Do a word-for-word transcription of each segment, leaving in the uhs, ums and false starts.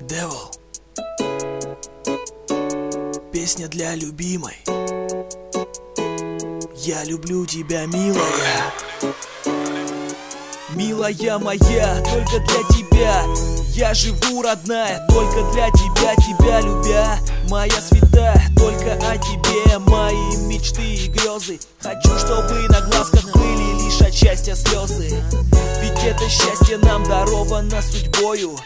Devil. Песня для любимой. Я люблю тебя, милая. Милая моя, только для тебя я живу, родная, только для тебя, тебя любя. Моя святая, только о тебе мои мечты и грезы. Хочу, чтобы на глазках были лишь от счастья слезы. Ведь это счастье нам даровано судьбою.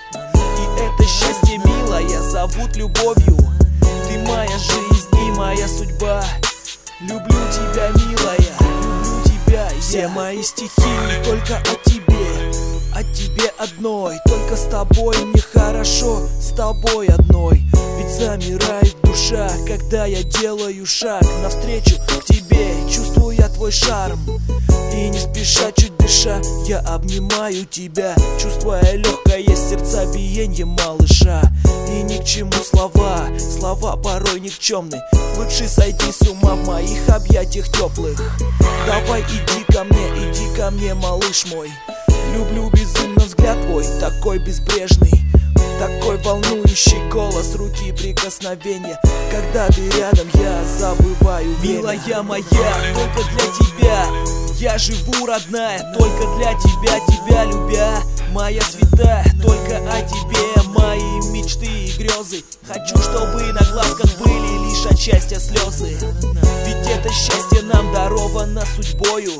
И это счастье, милая, зовут любовью. Ты моя жизнь и моя судьба. Люблю тебя, милая, люблю тебя. Все мои стихи только о тебе, о тебе одной. Только с тобой мне хорошо, с тобой одной. Ведь замирает душа, когда я делаю шаг навстречу к тебе, чувствуя твой шарм. И не спеша, чуть дыша, я обнимаю тебя, чувствуя легкое сердцебиение малыша. И ни к чему слова, слова порой никчемны. Лучше сойти с ума в моих объятиях теплых. Давай иди ко мне, иди ко мне, малыш мой. Люблю безумно взгляд твой, такой безбрежный, такой волнующий голос, руки, прикосновения. Когда ты рядом, я забываю время. Милая моя, только для тебя я живу, родная, только для тебя, тебя любя. Моя святая, только о тебе мои мечты и грезы. Хочу, чтобы на глазках были лишь от счастья слезы. Ведь это счастье нам даровано судьбою.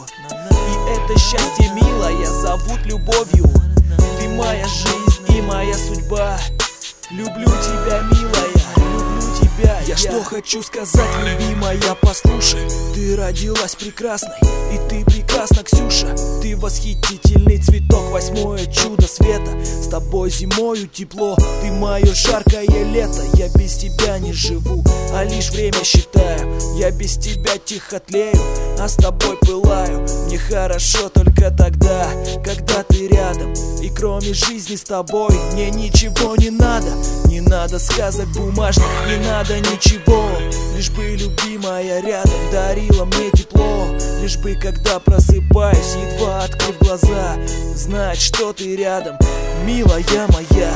И это счастье, милая, зовут любовью. Ты моя жизнь и моя судьба. Люблю тебя, милая, люблю тебя. Я, я что хочу сказать, любимая, послушай. Ты родилась прекрасной, и ты прекрасна, Ксюша. Ты восхитительный цветок, восьмое чудо света. С тобой зимою тепло, ты мое жаркое лето. Я без тебя не живу, а лишь время считаю. Я без тебя тихо тлею, а с тобой пылаю. Мне хорошо только тогда, когда ты рядом. И кроме жизни с тобой мне ничего не надо. Не надо сказок бумажных, не надо ничего. Лишь бы любимая рядом дарила мне тепло. Лишь бы когда просыпаюсь, едва открыв глаза, знать, что ты рядом, милая моя.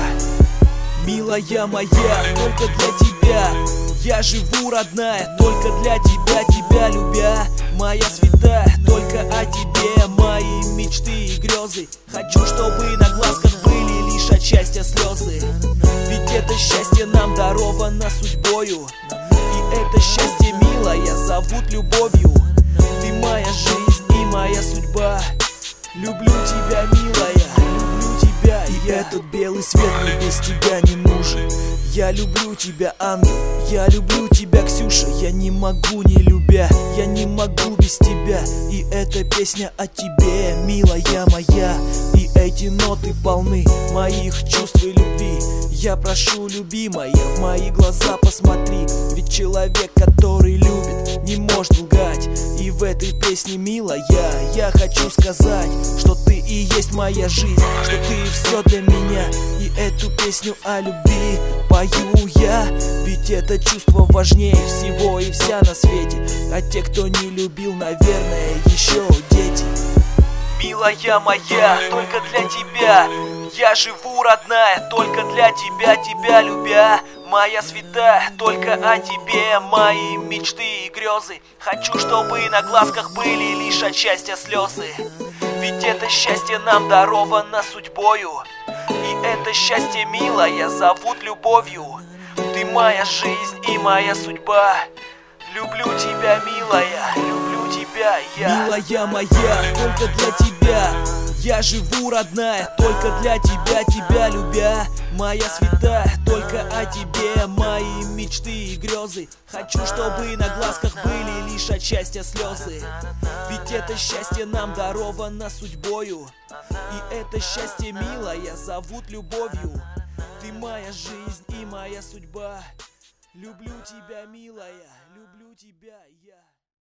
Милая моя, только для тебя я живу, родная, только для тебя, тебя любя. Моя святая, только о тебе мои мечты и грезы. Хочу, чтобы на глазках были лишь от счастья слезы. Ведь это счастье нам даровано судьбою. И это счастье, милая, зовут любовью. Ты моя жизнь и моя судьба. Люблю тебя, милая, люблю тебя. И я. Этот белый свет мне без тебя не нужен. Я люблю тебя, ангел, я люблю тебя, Ксюша. Я не могу не любя, я не могу без тебя. И эта песня о тебе, милая моя. И эти ноты полны моих чувств и любви. Я прошу, любимая, в мои глаза посмотри. Ведь человек, который любит, не может лгать. И в этой песне, милая, я хочу сказать, что ты и есть моя жизнь, что ты все для меня. И эту песню о любви пою я. Ведь это чувство важнее всего и вся на свете. А те, кто не любил, наверное, еще дети. Милая моя, только для тебя я живу, родная, только для тебя, тебя любя. Моя святая, только о тебе мои мечты и грезы. Хочу, чтобы на глазках были лишь от счастья слезы. Ведь это счастье нам даровано судьбою. И это счастье, милая, зовут любовью. Ты моя жизнь и моя судьба. Люблю тебя, милая, люблю тебя я. Милая моя, только для тебя я живу, родная, только для тебя, тебя любя. Моя святая, только о тебе мои мечты и грезы. Хочу, чтобы на глазках были лишь от счастья слезы. Ведь это счастье нам даровано судьбою. И это счастье, милая, зовут любовью. Ты моя жизнь и моя судьба. Люблю тебя, милая, люблю тебя я.